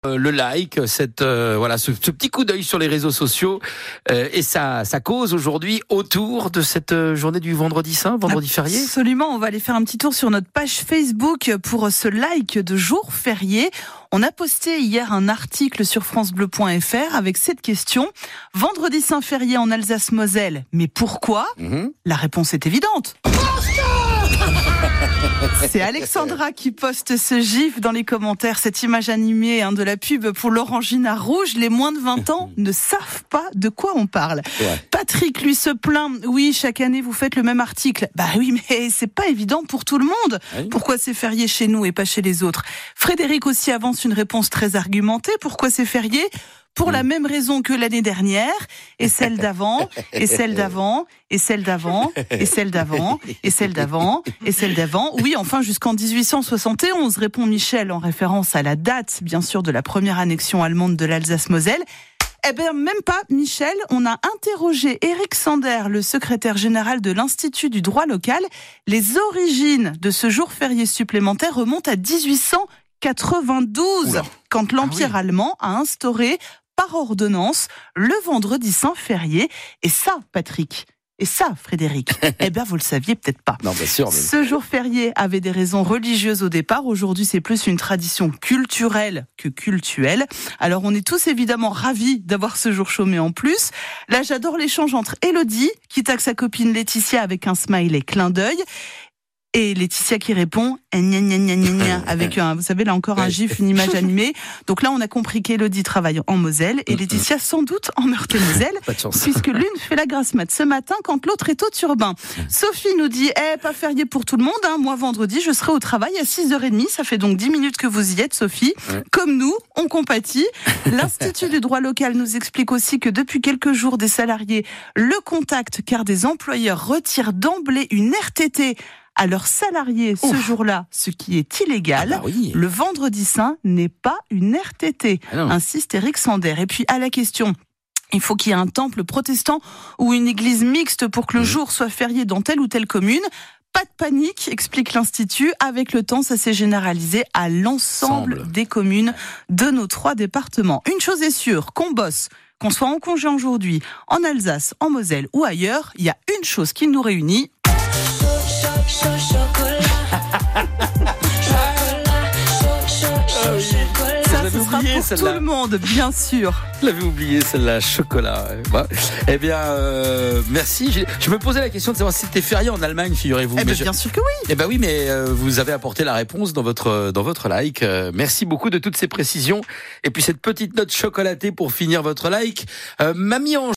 Le like, ce petit coup d'œil sur les réseaux sociaux et ça cause aujourd'hui autour de cette journée du vendredi saint, vendredi férié. Absolument, on va aller faire un petit tour sur notre page Facebook pour ce like de jour férié. On a posté hier un article sur francebleu.fr avec cette question. Vendredi saint férié en Alsace-Moselle, mais pourquoi ? La réponse est évidente. C'est Alexandra qui poste ce gif dans les commentaires, cette image animée de la pub pour l'Orangina rouge. Les moins de 20 ans ne savent pas de quoi on parle. Ouais. Patrick, lui, se plaint. Oui, chaque année, vous faites le même article. Bah oui, mais c'est pas évident pour tout le monde. Oui. Pourquoi c'est férié chez nous et pas chez les autres ? Frédéric aussi avance une réponse très argumentée. Pourquoi c'est férié ? Pour la même raison que l'année dernière, et celle d'avant, et celle d'avant, et celle d'avant, et celle d'avant, et celle d'avant, et celle d'avant. Oui, enfin jusqu'en 1871, répond Michel en référence à la date, bien sûr, de la première annexion allemande de l'Alsace-Moselle. Eh bien, même pas, Michel. On a interrogé Éric Sander, le secrétaire général de l'Institut du droit local. Les origines de ce jour férié supplémentaire remontent à 1892, quand l'Empire allemand a instauré par ordonnance le vendredi saint férié. Et ça, Patrick, et ça, Frédéric, eh bien, vous le saviez peut-être pas. Non, bien sûr. Mais... Ce jour férié avait des raisons religieuses au départ. Aujourd'hui, c'est plus une tradition culturelle que cultuelle. Alors, on est tous évidemment ravis d'avoir ce jour chômé en plus. Là, j'adore l'échange entre Élodie, qui taxe sa copine Laetitia avec un smiley clin d'œil, et Laetitia qui répond gna gna gna gna gna avec vous savez là encore un gif, une image animée. Donc là on a compris qu'Élodie travaille en Moselle et Laetitia sans doute en Meurthe-et-Moselle, puisque l'une fait la grasse mat ce matin quand l'autre est au turbin. Sophie nous dit pas férié pour tout le monde, moi vendredi je serai au travail à 6h30, ça fait donc 10 minutes que vous y êtes Sophie. Comme nous, on compatit. L'Institut du droit local nous explique aussi que depuis quelques jours des salariés le contactent car des employeurs retirent d'emblée une RTT à leurs salariés ce jour-là, ce qui est illégal. Le vendredi saint n'est pas une RTT, insiste Éric Sander. Et puis à la question, il faut qu'il y ait un temple protestant ou une église mixte pour que le jour soit férié dans telle ou telle commune. Pas de panique, explique l'Institut. Avec le temps, ça s'est généralisé à l'ensemble des communes de nos 3 départements. Une chose est sûre, qu'on bosse, qu'on soit en congé aujourd'hui, en Alsace, en Moselle ou ailleurs, il y a une chose qui nous réunit. Ça, ce sera pour tout le monde, bien sûr. Je l'avais oublié, celle-là, chocolat. Eh bien, merci. Je me posais la question de savoir si c'était férié en Allemagne, figurez-vous. Bien sûr que oui. Eh ben oui, mais vous avez apporté la réponse dans votre like. Merci beaucoup de toutes ces précisions. Et puis cette petite note chocolatée pour finir votre like. Mamie Ange.